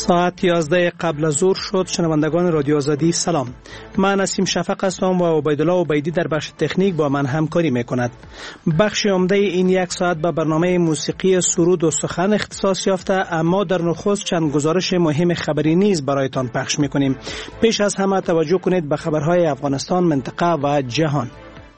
ساعت 11 قبل از ظهر شد. شنوندگان رادیو آزادی سلام. من نسیم شفق هستم و عبیدالله عبیدی در بخش تکنیک با من همکاری میکند. بخش عمده این یک ساعت به برنامه موسیقی سرود و سخن اختصاص یافته، اما در نخست چند گزارش مهم خبری نیز برایتان پخش میکنیم. پیش از همه توجه کنید به خبرهای افغانستان، منطقه و جهان.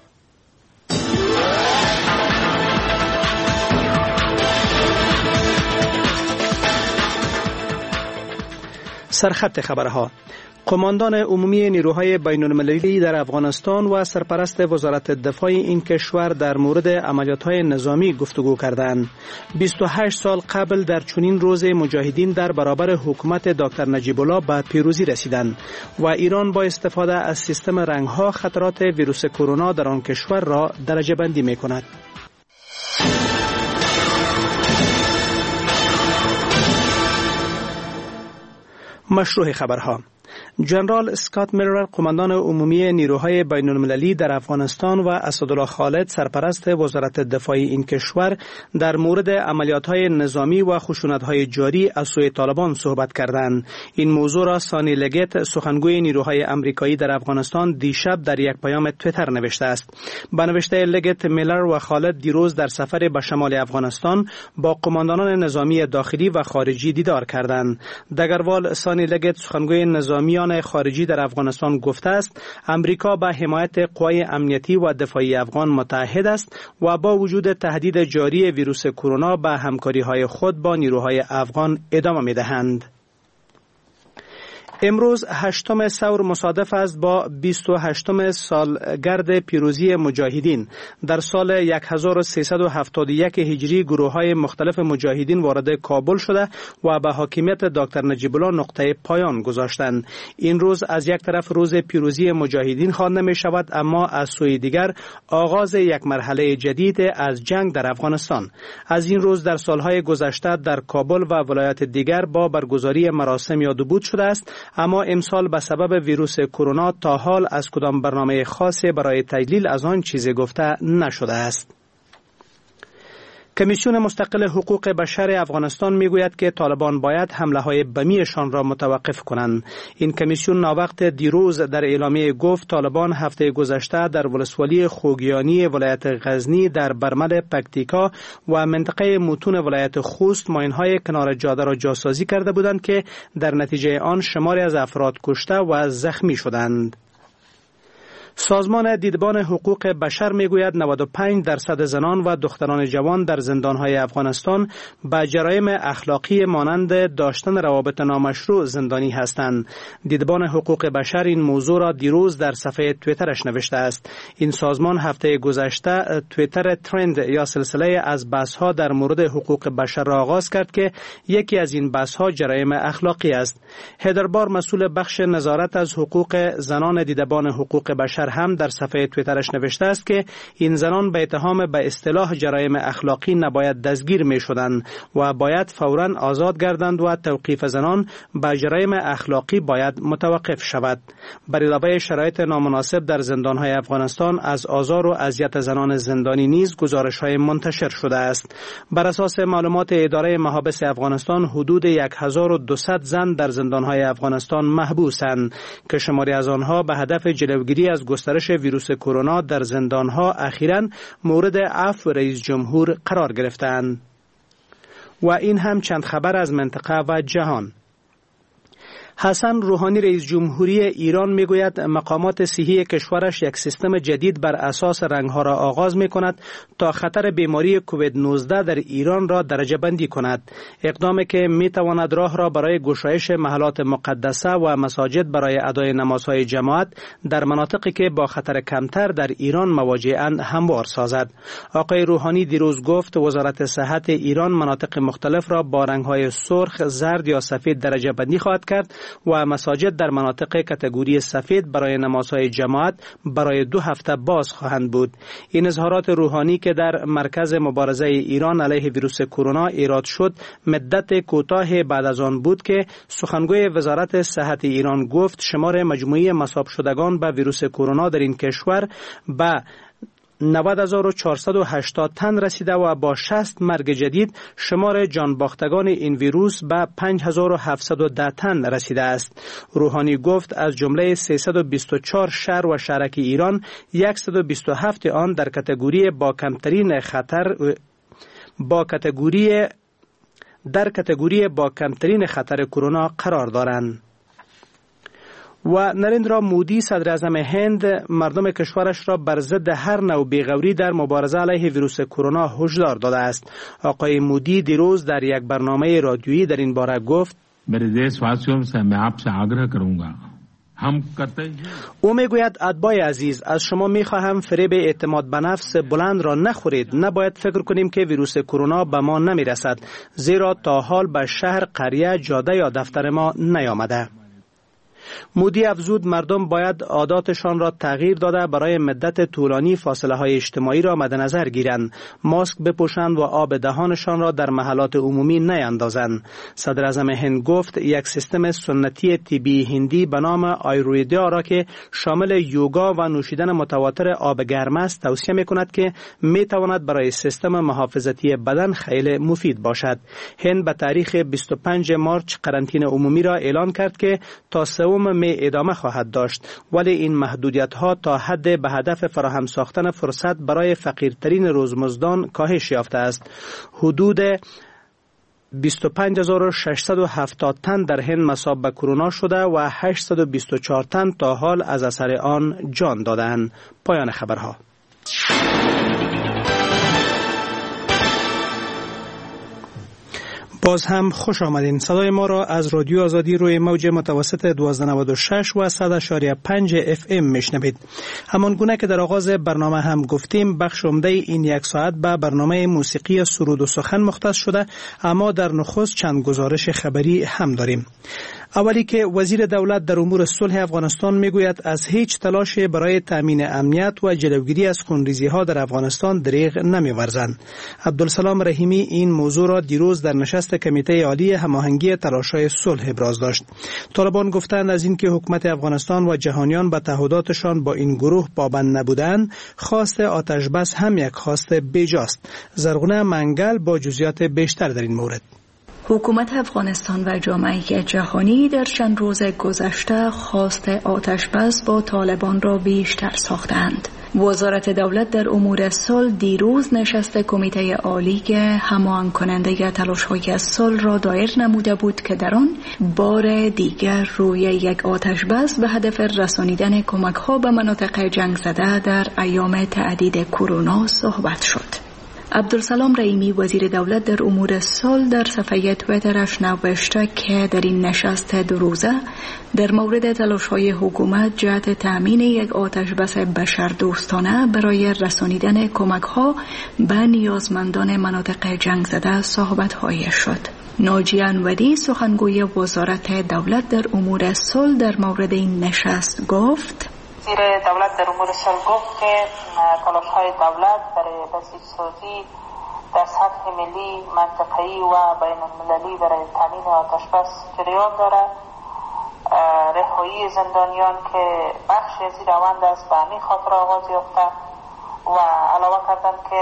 سرخط خبرها: قماندان عمومی نیروهای بین‌المللی در افغانستان و سرپرست وزارت دفاع این کشور در مورد عملیات‌های نظامی گفتگو کردند. 28 سال قبل در چنین روز مجاهدین در برابر حکومت دکتر نجیب الله به پیروزی رسیدند و ایران با استفاده از سیستم رنگ‌ها خطرات ویروس کرونا در آن کشور را درجه بندی می‌کند. مشروع خبرها: جنرال اسکات میلر، قماندان عمومی نیروهای بین‌المللی در افغانستان و اسدالله خالد، سرپرست وزارت دفاع این کشور در مورد عملیات‌های نظامی و خشونت‌های جاری از سوی طالبان صحبت کردند. این موضوع را سانی لگت، سخنگوی نیروهای آمریکایی در افغانستان، دیشب در یک پیام توییتر نوشته است. با نوشته لگت، میلر و خالد دیروز در سفر به شمال افغانستان با قماندانان نظامی داخلی و خارجی دیدار کردند. دگروال سانی لگت، سخنگوی نظامیان خارجی در افغانستان، گفته است امریکا به حمایت قوای امنیتی و دفاعی افغان متحد است و با وجود تهدید جاری ویروس کرونا به همکاری‌های خود با نیروهای افغان ادامه می‌دهند. امروز 8 ثور مصادف است با 28 سالگرد پیروزی مجاهدین. در سال 1371 هجری گروه‌های مختلف مجاهدین وارد کابل شده و به حاکمیت دکتر نجیب الله نقطه پایان گذاشتند. این روز از یک طرف روز پیروزی مجاهدین خوانده می شود، اما از سوی دیگر آغاز یک مرحله جدید از جنگ در افغانستان. از این روز در سالهای گذشته در کابل و ولایات دیگر با برگزاری مراسم یادبود شده است، اما امسال به سبب ویروس کرونا تا حال از کدام برنامه خاصی برای تجلیل از آن چیزی گفته نشده است. کمیسیون مستقل حقوق بشر افغانستان میگوید که طالبان باید حمله‌های بمیشان را متوقف کنند. این کمیسیون ناوقت دیروز در اعلامیه گفت طالبان هفته گذشته در ولسوالی خوگیانی ولایت غزنی، در برمل پکتیکا و منطقه متون ولایت خوست ماین‌های کنار جاده را جاسازی کرده بودند که در نتیجه آن شماری از افراد کشته و زخمی شدند. سازمان دیدبان حقوق بشر میگوید 95% زنان و دختران جوان در زندانهای افغانستان به جرایم اخلاقی مانند داشتن روابط نامشروع زندانی هستند. دیدبان حقوق بشر این موضوع را دیروز در صفحه توییترش نوشته است. این سازمان هفته گذشته توییتر ترند یا سلسله از بحث‌ها در مورد حقوق بشر را آغاز کرد که یکی از این بحث‌ها جرایم اخلاقی است. هدربار، مسئول بخش نظارت از حقوق زنان دیدبان حقوق بشر، هم در صفحه توییترش نوشته است که این زنان به اتهام به اصطلاح جرایم اخلاقی نباید دستگیر می شدند و باید فوراً آزاد گردند و توقیف زنان به جرایم اخلاقی باید متوقف شود. بر علاوه شرایط نامناسب در زندانهای افغانستان از آزار و اذیت زنان زندانی نیز گزارش‌های منتشر شده است. بر اساس معلومات اداره محابس افغانستان حدود 1200 زن در زندانهای افغانستان محبوسند که شماری از آنها به هدف جلوگیری از گسترش ویروس کرونا در زندانها اخیراً مورد عفو رئیس جمهور قرار گرفتند. و این هم چند خبر از منطقه و جهان. حسن روحانی رئیس جمهوری ایران میگوید مقامات صحی کشورش یک سیستم جدید بر اساس رنگها را آغاز می کند تا خطر بیماری کووید 19 در ایران را درجه بندی کند. اقدامی که می تواند راه را برای گشایش محلات مقدسه و مساجد برای ادای نمازهای جماعت در مناطقی که با خطر کمتر در ایران مواجه‌اند هموار سازد. آقای روحانی دیروز گفت وزارت صحت ایران مناطق مختلف را با رنگ‌های سرخ، زرد یا سفید درجه بندی خواهد کرد و مساجد در مناطق کاتگوری سفید برای نمازهای جماعت برای 2 هفته باز خواهند بود. این اظهارات روحانی که در مرکز مبارزه ایران علیه ویروس کرونا ایراد شد مدت کوتاه بعد از آن بود که سخنگوی وزارت صحت ایران گفت شمار مجموعی مصاب شدگان به ویروس کرونا در این کشور به 90,480 تن رسیده و با 60 مرگ جدید شمار جانباختگان این ویروس به 5,710 تن رسیده است. روحانی گفت از جمله 324 شهر و شهرک ایران 127 آن در کاتگوری با کمترین خطر کرونا قرار دارند. و نریندرا مودی صدر اعظم هند مردم کشورش را بر ضد هر نوع بیغوری در مبارزه علیه ویروس کرونا هشدار داده است. آقای مودی دیروز در یک برنامه رادیویی در این باره گفت: او میگوید اتباع عزیز، از شما میخواهم فریب اعتماد به نفس بلند را نخورید. نباید فکر کنیم که ویروس کرونا به ما نمیرسد، زیرا تا حال به شهر، قریه، جاده یا دفتر ما نیامده. مودی افزود مردم باید عاداتشان را تغییر داده برای مدت طولانی فاصله های اجتماعی را مد نظر گیرند، ماسک بپوشند و آب دهانشان را در محلات عمومی نیندازند. صدر اعظم هند گفت یک سیستم سنتی طبی هندی به نام آیورویدا را که شامل یوگا و نوشیدن متواتر آب گرم است توصیه می‌کند که می‌تواند برای سیستم محافظتی بدن خیلی مفید باشد. هند به تاریخ 25 مارچ قرنطینه عمومی را اعلان کرد که تا 3 می ادامه خواهد داشت، ولی این محدودیت ها تا حد به هدف فراهم ساختن فرصت برای فقیرترین روزمزدان کاهش یافته است. حدود 25,670 تن در هند مصاب به کرونا شده و 824 تن تا حال از اثر آن جان دادند. پایان خبرها. باز هم خوش آمدین. صدای ما را از رادیو آزادی روی موج متوسط 1296 و 100.5 FM میشنوید. همان گونه که در آغاز برنامه هم گفتیم، بخش عمده این یک ساعت به برنامه موسیقی سرود و سخن مختص شده، اما در نخست چند گزارش خبری هم داریم. اولی که وزیر دولت در امور صلح افغانستان میگوید از هیچ تلاش برای تامین امنیت و جلوگیری از خونریزی ها در افغانستان دریغ نمی‌ورزند. عبدالسلام رحیمی این موضوع را دیروز در نشست کمیته عالی هماهنگی تلاش‌های صلح ابراز داشت. طالبان گفتند از اینکه حکومت افغانستان و جهانیان به تعهداتشان با این گروه پابند نبودند، خواست آتش بس هم یک خواست بیجاست. زرغونه منگل با جزئیات بیشتر در این مورد. حکومت افغانستان و جامعه جهانی در چند روز گذشته خواست آتش‌بس با طالبان را بیشتر ساختند. وزارت دولت در امور صلح دیروز نشست کمیته عالی که هماهنگ کننده تلاش‌های صلح را دایر نموده بود که در آن بار دیگر روی یک آتش‌بس به هدف رسانیدن کمک‌ها به مناطق جنگ زده در ایام تعدید کرونا صحبت شد. عبدالسلام رحیمی وزیر دولت در امور صلح در صفحه توییترش نوشته که در این نشست 2 روزه در مورد تلاش‌های حکومت جهت تأمین یک آتش‌بس بشردوستانه برای رسانیدن کمک‌ها به نیازمندان مناطق جنگ زده صحبت‌های شد. ناجی انوری سخنگوی وزارت دولت در امور صلح در مورد این نشست گفت: وزیر دولت در امور صلح گفت که تلاش‌های دولت برای بسیج‌سازی در سطح ملی، منطقه‌ای و بین‌المللی برای تامین آتش‌بس جریان دارد. رهایی زندانیان که بخشی از این روند است به همین خاطر آغاز یافته و علاوه کردن که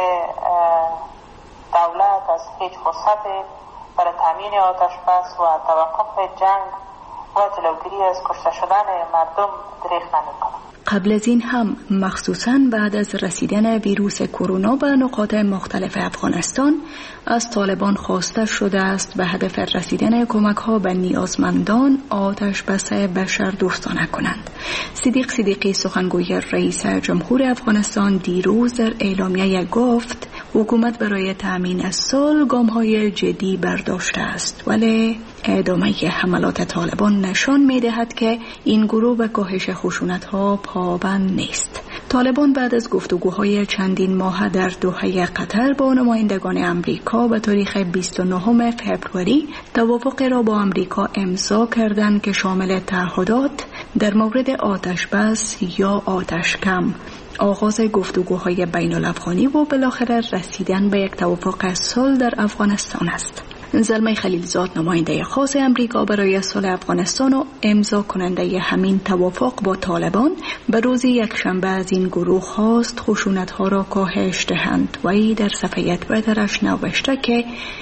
دولت از هیچ فرصت برای تامین آتش‌بس و توقف جنگ و جلوگیری از کشته شدن مردم دریغ نمی‌کند. قبل از این هم مخصوصاً بعد از رسیدن ویروس کرونا به نقاط مختلف افغانستان از طالبان خواسته شده است به هدف رسیدن کمک‌ها به نیازمندان آتش‌بس بشردوستانه کنند. صدیق صدیقی سخنگوی رئیس جمهور افغانستان دیروز در اعلامیه گفت حکومت برای تأمین صلح گام‌های جدی برداشته است، ولی ادامه حملات طالبان نشان می‌دهد که این گروه به کاهش خشونت‌ها پابند نیست. طالبان بعد از گفتگوهای چندین ماه در دوحه قطر با نمایندگان امریکا به تاریخ 29 فوریه توافقی را با امریکا امضا کردند که شامل تعهدات در مورد آتش‌بس یا آتش‌کم، آغاز گفتگوهای بین الافغانی و بالاخره رسیدن به یک توافق صلح در افغانستان است. زلمه خلیلزاد نماینده خاص امریکا برای صلح افغانستان و امضا کننده همین توافق با طالبان به روز یکشنبه از این گروه خواست خشونت‌ها را کاهش دهند و ای در صفحه توییترش نوشته که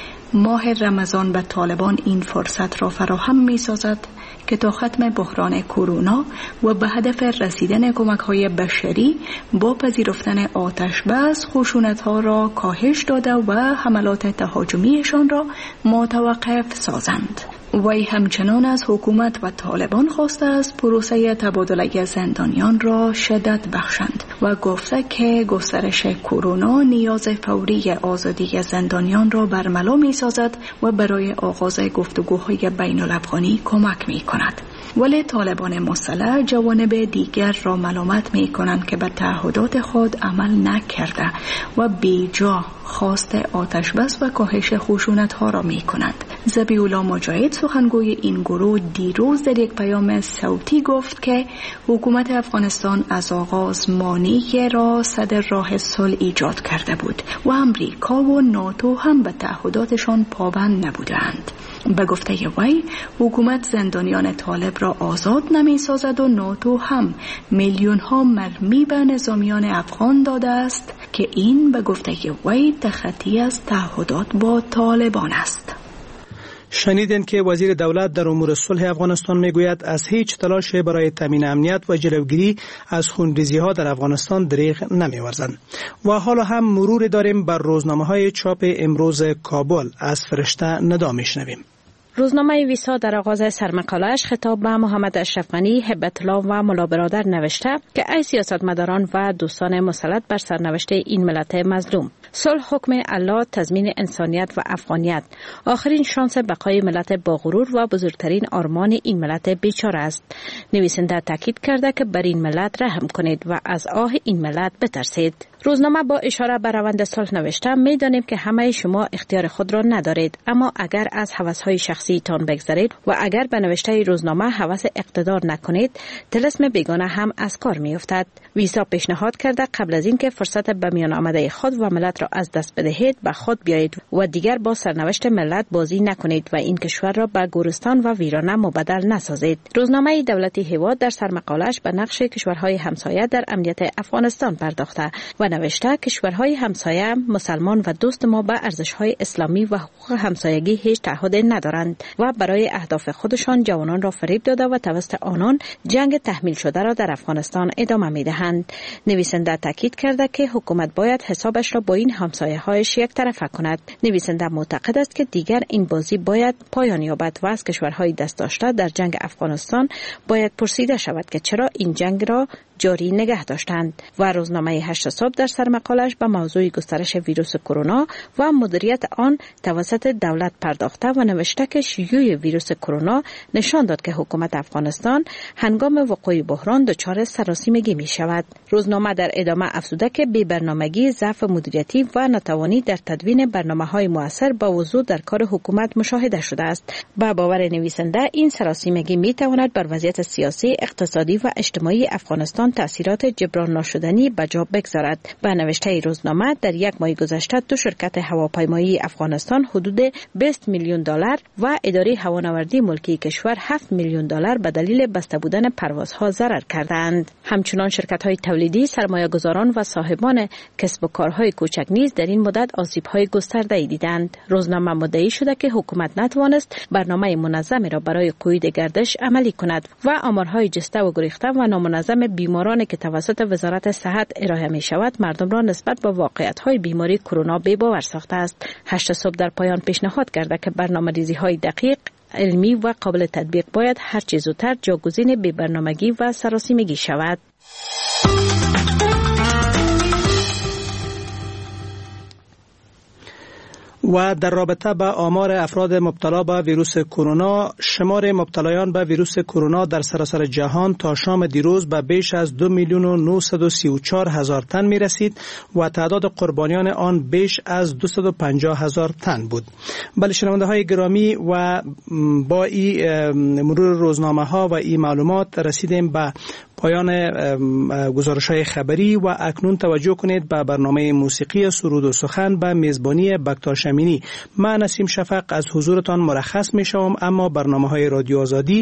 ماه رمضان به طالبان این فرصت را فراهم می‌سازد که تا ختم بحران کرونا و به هدف رسیدن کمک‌های بشری با پذیرفتن آتش بس خشونت‌ها را کاهش داده و حملات تهاجمیشان را متوقف سازند. وی همچنان از حکومت و طالبان خواسته است پروسه تبادله زندانیان را شدت بخشند و گفته که گسترش کرونا نیاز فوری آزادی زندانیان را برملا می سازد و برای آغاز گفتگوهای بین الافغانی کمک می کند. ولی طالبان مسلح جوانب دیگر را ملامت می کنند که به تعهدات خود عمل نکرده و بیجا خواست آتش بس و کاهش خشونت ها را می کنند. ذبیح الله مجاهد سخنگوی این گروه دیروز در یک پیام صوتی گفت که حکومت افغانستان از آغاز مانعی را صدر راه صلح ایجاد کرده بود و امریکا و ناتو هم به تعهداتشان پابند نبودند. به گفته وی حکومت زندانیان طالب را آزاد نمی سازد و ناتو هم میلیون ها مرمی به نظامیان افغان داده است که این به گفته وی تخطی از تعهدات با طالبان است. شنیدین که وزیر دولت در امور صلح افغانستان میگوید از هیچ تلاش برای تامین امنیت و جلوگیری از خونریزی ها در افغانستان دریغ نمی‌ورزند. و حالا هم مرور داریم بر روزنامه‌های چاپ امروز کابل. از فرشته ندا میشنویم. روزنامه ویسا در آغاز سرمقاله‌اش خطاب به محمد اشرف غنی، هبت الله و ملا برادر نوشته که ای سیاستمداران و دوستان مسلط بر سرنوشت این ملت مظلوم، صلح حکم الله، تضمین انسانیت و افغانیت، آخرین شانس بقای ملت با غرور و بزرگترین آرمان این ملت بیچاره است. نویسنده تاکید کرده که بر این ملت رحم کنید و از آه این ملت بترسید. روزنامه با اشاره به روند صلح نوشته می‌دانیم که همه شما اختیار خود را ندارید، اما اگر از هوس‌های شخصی تان بگذرید و اگر به نوشته روزنامه هوس اقتدار نکنید، طلسم بیگانه هم از کار می‌افتد. ویسا پیشنهاد کرده قبل از اینکه فرصت به میان آمده خود و ملت را از دست بدهید به خود بیایید و دیگر با سرنوشت ملت بازی نکنید و این کشور را به گورستان و ویرانه مبدل نسازید. روزنامه دولتی هیواد در سرمقاله‌اش به نقش کشورهای همسایه در امنیت افغانستان پرداخته و نوشته کشورهای همسایه مسلمان و دوست ما به ارزش‌های اسلامی و حقوق همسایگی هیچ تعهد ندارند و برای اهداف خودشان جوانان را فریب داده و توسط آنان جنگ تحمیل شده را در افغانستان ادامه می‌دهند. نویسنده تاکید کرده که حکومت باید حسابش را با این همسایه‌هایش یک طرفه کند. نویسنده معتقد است که دیگر این بازی باید پایان یابد و از کشورهای دست داشته در جنگ افغانستان باید پرسیده شود که چرا این جنگ را جاری نگه داشتند. و روزنامه 8 صبح در سرمقاله‌اش به موضوع گسترش ویروس کرونا و مدیریت آن توسط دولت پرداخته و نوشته که شیوع ویروس کرونا نشان داد که حکومت افغانستان هنگام وقوع بحران دچار سراسیمگی می شود. روزنامه در ادامه افزوده که بی‌برنامگی، ضعف مدیریتی و ناتوانی در تدوین برنامه‌های مؤثر با وضوح در کار حکومت مشاهده شده است. با باور نویسنده این سراسیمگی می تواند بر وضعیت سیاسی، اقتصادی و اجتماعی افغانستان تأثیرات جبران ناشدنی به جا بگذارد. به نوشته روزنامه در یک ماه گذشته دو شرکت هواپیمایی افغانستان حدود 20 میلیون دلار و اداره هوانوردی ملکی کشور 7 میلیون دلار به دلیل بسته بودن پروازها ضرر کردند. همچنان شرکت‌های تولیدی، سرمایه‌گذاران و صاحبان کسب و کارهای کوچک نیز در این مدت آسیب‌های گسترده‌ای دیدند. روزنامه مدعی شده که حکومت نتوانست برنامه منظمی را برای قید گردش عملی کند و آمارهای جسته و گریخته و نامنظم بیمارانی که توسط وزارت صحت ارائه می شود مردم را نسبت به واقعیت‌های بیماری کرونا بی‌باور ساخته است. 8 صبح در پایان پیشنهاد کرده که برنامه‌ریزی‌های دقیق، علمی و قابل تطبیق باید هر چه زودتر جاگزین بی‌برنامگی و سراسیمگی شود. و در رابطه با آمار افراد مبتلا به ویروس کرونا، شمار مبتلایان به ویروس کرونا در سراسر جهان تا شام دیروز به بیش از 2,934,000 تن می رسید و تعداد قربانیان آن بیش از 250,000 تن بود. بله شنونده های گرامی، و با این مرور روزنامه ها و این معلومات رسیدیم به پایان گزارش‌های خبری و اکنون توجه کنید به برنامه موسیقی سرود و سخن به میزبانی بکتار شمینی. من نسیم شفق از حضورتان مرخص می‌شوم، اما برنامه‌های رادیو آزادی